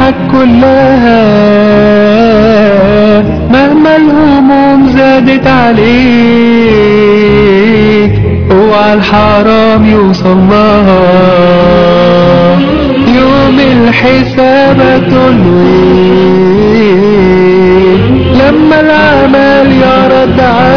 فرحك كلها مهما الهموم زادت عليك، اوعى الحرام يوصل لها. يوم الحساب تنوي لما العمل يرد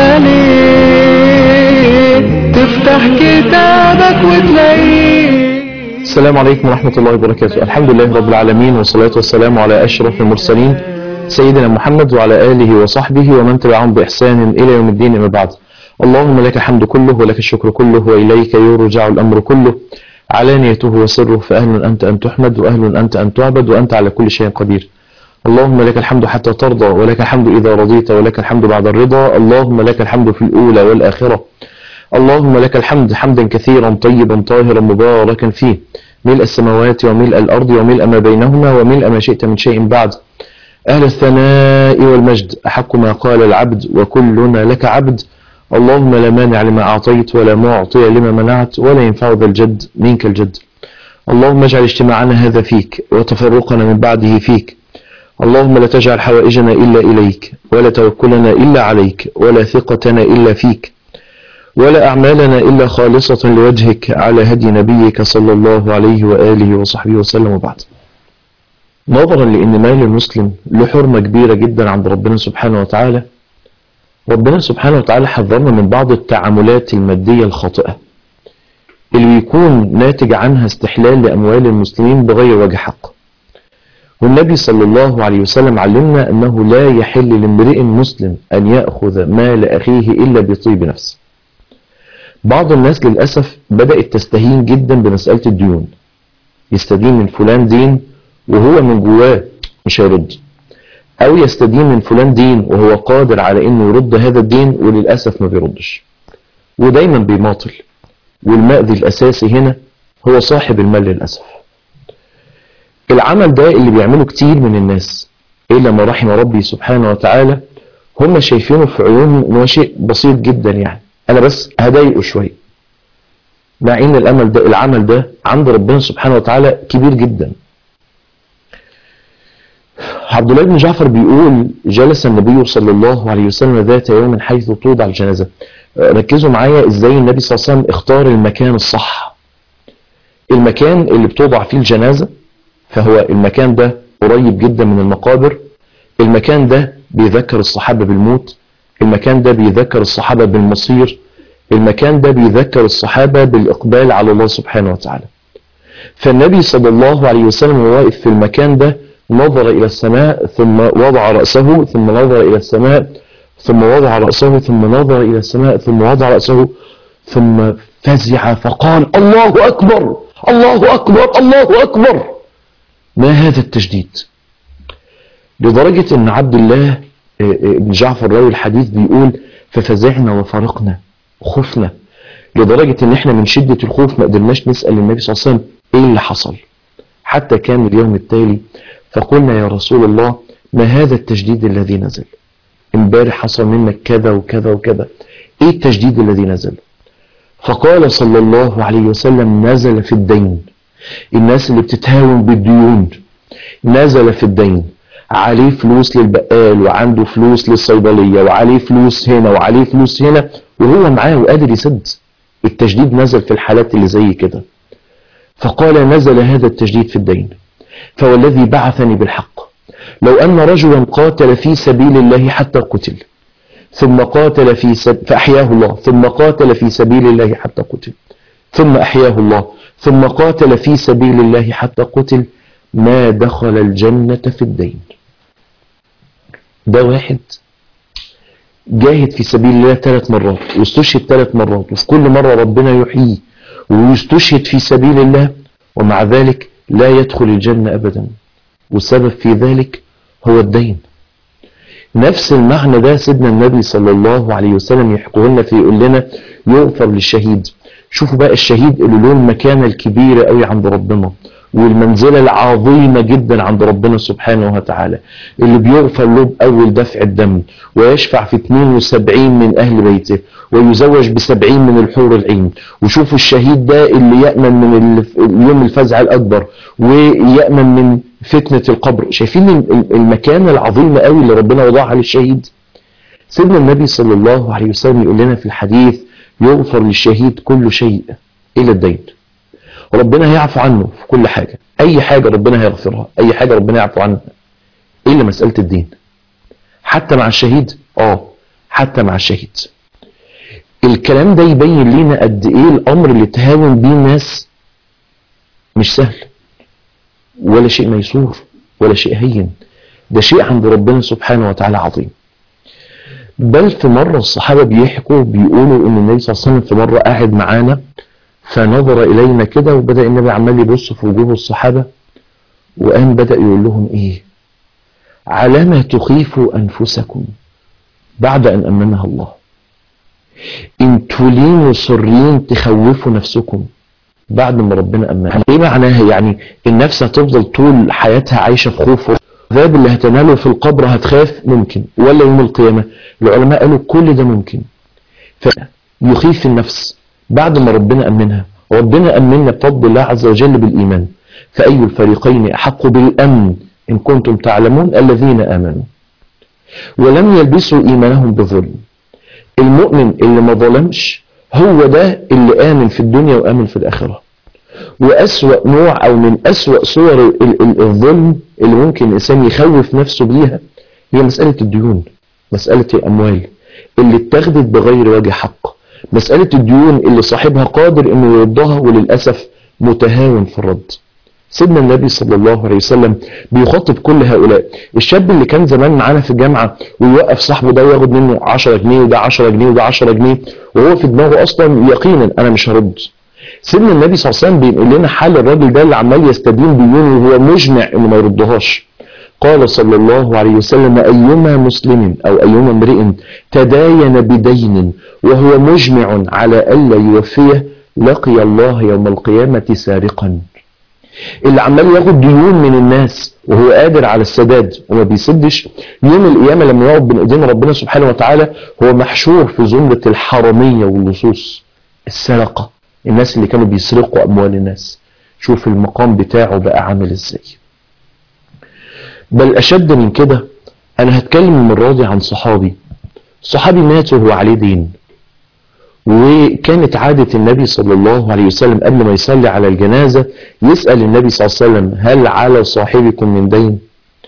عليك، تفتح كتابك وتلاقيه. السلام عليكم ورحمة الله وبركاته. الحمد لله رب العالمين، والصلاة والسلام على أشرف المرسلين سيدنا محمد وعلى آله وصحبه ومن تبعهم بإحسان إلى يوم الدين. أما بعد، اللهم لك الحمد كله ولك الشكر كله وإليك يرجع الأمر كله، علانيته وسره، فأهل أنت أن تحمد وأهل أنت أن تعبد وأنت على كل شيء قدير. اللهم لك الحمد حتى ترضى، ولك الحمد إذا رضيت، ولك الحمد بعد الرضا. اللهم لك الحمد في الأولى والآخرة. اللهم لك الحمد حمدا كثيرا طيبا طاهرا مباركا فيه، ملء السماوات وملء الأرض وملء ما بينهما وملء ما شئت من شيء بعد. أهل الثناء والمجد، أحق ما قال العبد وكلنا لك عبد. اللهم لا مانع لما أعطيت ولا معطي لما منعت ولا ينفع ذا الجد منك الجد. اللهم اجعل اجتماعنا هذا فيك وتفرقنا من بعده فيك. اللهم لا تجعل حوائجنا إلا إليك، ولا توكلنا إلا عليك، ولا ثقتنا إلا فيك، ولا أعمالنا إلا خالصة لوجهك، على هدي نبيك صلى الله عليه وآله وصحبه وسلم. وبعد، نظرا لأن مال المسلم له حرمة كبيرة جدا عند ربنا سبحانه وتعالى، ربنا سبحانه وتعالى حذرنا من بعض التعاملات المادية الخاطئة اللي يكون ناتج عنها استحلال لأموال المسلمين بغير وجه حق. والنبي صلى الله عليه وسلم علمنا أنه لا يحل لامرئ مسلم أن يأخذ مال أخيه إلا بطيب نفس. بعض الناس للأسف بدأت تستهين جدا بمسألة الديون، يستدين من فلان دين وهو من جواه مش هيرد، أو يستدين من فلان دين وهو قادر على أنه يرد هذا الدين وللأسف ما بيردش، ودايما بيماطل. والمأذي الأساسي هنا هو صاحب المال للأسف. العمل ده اللي بيعمله كتير من الناس إلا ما رحم ربي سبحانه وتعالى، هم شايفينه في عيونهم انه شيء بسيط جدا، يعني انا بس هضايقه شويه، مع ان العمل ده عند ربنا سبحانه وتعالى كبير جدا. عبد الله بن جعفر بيقول: جلس النبي صلى الله عليه وسلم ذات يوم حيث توضع الجنازه. ركزوا معايا ازاي النبي صلى الله عليه وسلم اختار المكان الصح. المكان اللي بتوضع فيه الجنازه فهو المكان ده قريب جدا من المقابر، المكان ده بيذكر الصحابة بالموت، المكان ده بيذكر الصحابة بالمصير، المكان ده بيذكر الصحابة بالإقبال على الله سبحانه وتعالى. فالنبي صلى الله عليه وسلم واقف في المكان ده نظر إلى السماء ثم وضع رأسه ثم نظر إلى السماء ثم وضع رأسه ثم نظر إلى السماء ثم وضع رأسه ثم فزع فقال: الله أكبر الله أكبر الله أكبر. ما هذا التجديد؟ لدرجة ان عبد الله بن جعفر راوي الحديث بيقول: ففزعنا وفرقنا، خفنا، لدرجة ان احنا من شدة الخوف ما قدرناش نسأل النبي صلى الله عليه وسلم ايه اللي حصل. حتى كان اليوم التالي فقلنا: يا رسول الله، ما هذا التجديد الذي نزل؟ امبارح حصل منك كذا وكذا وكذا، ايه التجديد الذي نزل؟ فقال صلى الله عليه وسلم: نزل في الدين. الناس اللي بتتهاون بالديون، نزل في الدين، عليه فلوس للبقال وعنده فلوس للصيدلية وعليه فلوس هنا وعليه فلوس هنا وهو معاه وقادر يسد. التجديد نزل في الحالات اللي زي كده. فقال: نزل هذا التجديد في الدين، فوالذي بعثني بالحق لو أن رجلا قاتل في سبيل الله حتى قتل ثم قاتل فأحياه الله ثم قاتل في سبيل الله حتى قتل ثم أحياه الله ثم قاتل في سبيل الله حتى قتل ما دخل الجنة في الدين. ده واحد جاهد في سبيل الله 3 مرات واستشهد 3 مرات، وفي كل مرة ربنا يحييه ويستشهد في سبيل الله، ومع ذلك لا يدخل الجنة أبدا، والسبب في ذلك هو الدين. نفس المعنى ده سيدنا النبي صلى الله عليه وسلم يحكوه لنا في يقول لنا: يغفر للشهيد. شوفوا بقى الشهيد اللي له المكانة الكبيرة قوي عند ربنا والمنزلة العظيمة جدا عند ربنا سبحانه وتعالى، اللي بيغفر له بأول دفع الدم ويشفع في 72 من أهل بيته ويزوج ب70 من الحور العين. وشوفوا الشهيد ده اللي يأمن من يوم الفزع الأكبر ويأمن من فتنة القبر. شايفين المكان العظيم قوي اللي ربنا وضعها للشهيد. سيدنا النبي صلى الله عليه وسلم يقول لنا في الحديث يغفر للشهيد كل شيء إلى الدين. ربنا هيعفو عنه في كل حاجة، أي حاجة ربنا هيغفرها، أي حاجة ربنا يعفو عنها إلا مسألة الدين. حتى مع الشهيد، حتى مع الشهيد. الكلام ده يبين لنا قد إيه الأمر اللي تهاون بيه الناس مش سهل ولا شيء ميسور ولا شيء هين، ده شيء عند ربنا سبحانه وتعالى عظيم. بل في مرة الصحابة بيقولوا ان النبي صلى الله عليه وسلم في مرة قاعد معانا فنظر الينا كده، وبدأ النبي عمال يبص في وجوه الصحابة وقام بدأ يقول لهم ايه؟ على ما تخيفوا انفسكم بعد ان امنها الله. انتوا ليه مصرين تخوفوا نفسكم بعد ما ربنا امنها؟ ايه معناها؟ يعني النفس هتفضل طول حياتها عايشة في خوف؟ العذاب اللي هتناله في القبر هتخاف؟ ممكن. ولا يوم القيامة؟ العلماء قالوا كل ده ممكن. فيخيف النفس بعد ما ربنا أمنها. ربنا أمننا بفضل الله عز وجل بالإيمان. فأي الفريقين أحق بالأمن إن كنتم تعلمون؟ الذين آمنوا ولم يلبسوا إيمانهم بظلم. المؤمن اللي ما ظلمش هو ده اللي آمن في الدنيا وآمن في الآخرة. وأسوأ نوع أو من أسوأ صور الظلم اللي ممكن الإنسان يخوف نفسه بيها هي مسألة الديون، مسألة الأموال اللي اتخذت بغير وجه حق، مسألة الديون اللي صاحبها قادر إنه يردها وللأسف متهاون في الرد. سيدنا النبي صلى الله عليه وسلم بيخاطب كل هؤلاء. الشاب اللي كان زمان معانا في الجامعة ويوقف صاحبه ده وياخد منه 10 جنيه وده 10 جنيه وده 10 جنيه وهو في دماغه أصلا يقينا أنا مش هرد. سيدنا النبي صلى الله عليه وسلم بيقول لنا حال الراجل ده اللي عمال يستدين ديونه وهو مجمع انه ما يردهاش. قال صلى الله عليه وسلم ايما مسلم او ايما امرئ تداين بدين وهو مجمع على الا يوفيه لقي الله يوم القيامة سارقا. اللي عمال ياخد ديون من الناس وهو قادر على السداد وما بيسدش، يوم القيامة لما يقعد بين ايدين ربنا سبحانه وتعالى هو محشور في زمرة الحرامية واللصوص، السرقة، الناس اللي كانوا بيسرقوا أموال الناس. شوف المقام بتاعه بقى عامل ازاي. بل أشد من كده، أنا هتكلم المرة دي عن صحابي مات وهو عليه دين. وكانت عادة النبي صلى الله عليه وسلم قبل ما يصلي على الجنازة يسأل النبي صلى الله عليه وسلم هل على صاحبكم من دين؟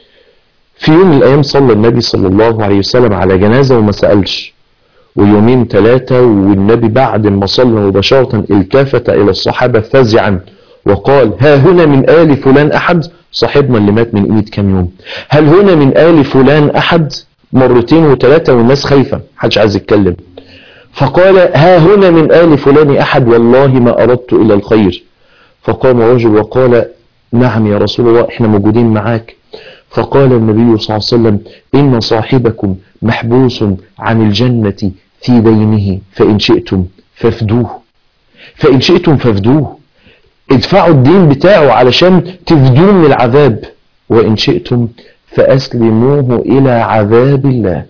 في يوم من الأيام صلى النبي صلى الله عليه وسلم على جنازة وما سألش، ويومين 3 والنبي بعد ما صلى مباشرة التفت إلى الصحابة فزعا وقال ها هنا من آل فلان أحد؟ صاحبنا اللي مات من قيمة كام يوم. هل هنا من آل فلان أحد؟ مرتين و3 والناس خايفة محدش عايز يتكلم. فقال ها هنا من آل فلان أحد؟ والله ما أردت إلى الخير. فقام رجل وقال نعم يا رسول الله احنا موجودين معاك. فقال النبي صلى الله عليه وسلم إن صاحبكم محبوس عن الجنة في دينه فإن شئتم فافدوه. فإن شئتم فافدوه، ادفعوا الدين بتاعه علشان تفدوه من العذاب، وإن شئتم فأسلموه إلى عذاب الله.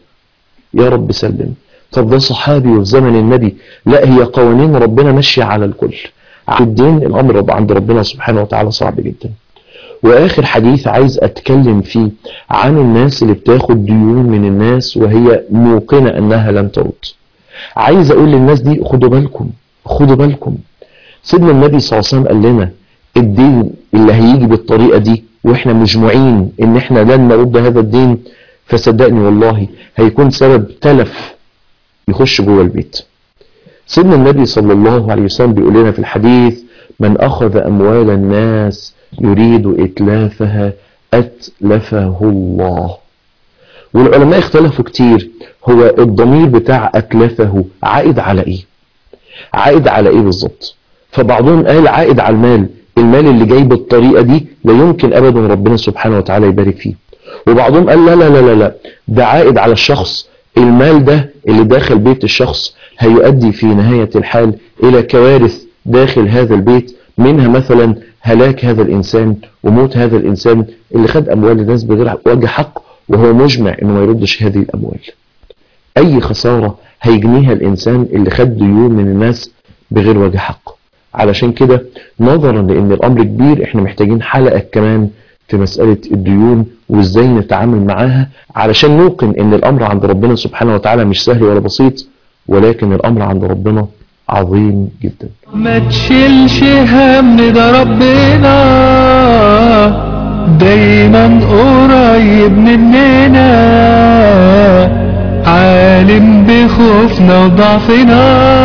يا رب سلم. طب ده صحابي وفي زمن النبي؟ لا، هي قوانين ربنا ماشية على الكل. الدين الأمر عند ربنا سبحانه وتعالى صعب جدا. وآخر حديث عايز أتكلم فيه عن الناس اللي بتاخد ديون من الناس وهي موقنة أنها لن ترد. عايز أقول للناس دي خدوا بالكم، خدوا بالكم. سيدنا النبي صلى الله عليه وسلم قال لنا الدين اللي هيجي بالطريقة دي وإحنا مجموعين إن إحنا لن نرد هذا الدين، فصدقني والله هيكون سبب تلف يخش جوه البيت. سيدنا النبي صلى الله عليه وسلم بيقول لنا في الحديث من أخذ أموال الناس يريد إتلافها أتلفه الله. والعلماء اختلفوا كتير، هو الضمير بتاع أتلفه عائد على إيه؟ عائد على إيه بالظبط؟ فبعضهم قال عائد على المال اللي جاي بالطريقة دي لا يمكن أبدا ربنا سبحانه وتعالى يبارك فيه. وبعضهم قال لا لا لا لا ده عائد على الشخص، المال ده اللي داخل بيت الشخص هيؤدي في نهاية الحال إلى كوارث داخل هذا البيت، منها مثلا هلاك هذا الإنسان وموت هذا الإنسان اللي خد أموال الناس بغير وجه حق وهو مجمع إنه ما يردش هذه الأموال. أي خسارة هيجنيها الإنسان اللي خد ديون من الناس بغير وجه حق. علشان كده نظرا لأن الأمر كبير احنا محتاجين حلقة كمان في مسألة الديون وازاي نتعامل معاها، علشان نوقن ان الامر عند ربنا سبحانه وتعالى مش سهل ولا بسيط، ولكن الامر عند ربنا عظيم جدا. ما تشيلش هم، ده ربنا دايما قريب مننا، عالم بخوفنا وضعفنا،